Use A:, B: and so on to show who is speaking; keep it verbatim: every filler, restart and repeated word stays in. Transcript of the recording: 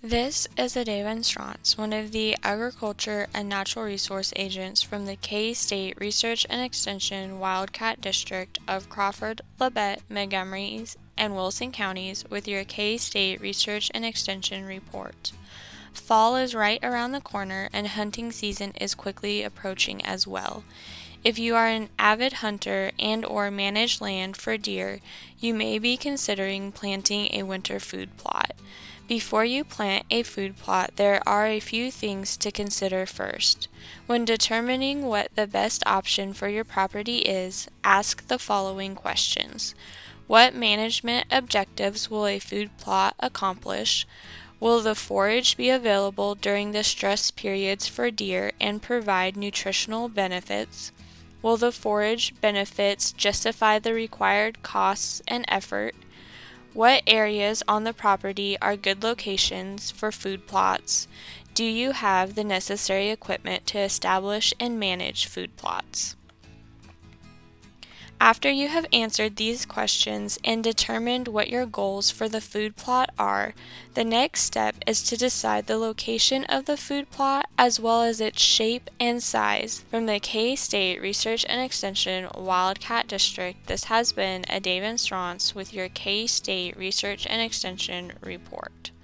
A: This is Ade Van Strauss, one of the Agriculture and Natural Resource Agents from the K-State Research and Extension Wildcat District of Crawford, Labette, Montgomery, and Wilson counties with your K-State Research and Extension report. Fall is right around the corner and hunting season is quickly approaching as well. If you are an avid hunter and or manage land for deer, you may be considering planting a winter food plot. Before you plant a food plot, there are a few things to consider first. When determining what the best option for your property is, ask the following questions. What management objectives will a food plot accomplish? Will the forage be available during the stress periods for deer and provide nutritional benefits? Will the forage benefits justify the required costs and effort? What areas on the property are good locations for food plots? Do you have the necessary equipment to establish and manage food plots? After you have answered these questions and determined what your goals for the food plot are, the next step is to decide the location of the food plot as well as its shape and size. From the K-State Research and Extension Wildcat District, this has been Ade Van Strauss with your K-State Research and Extension report.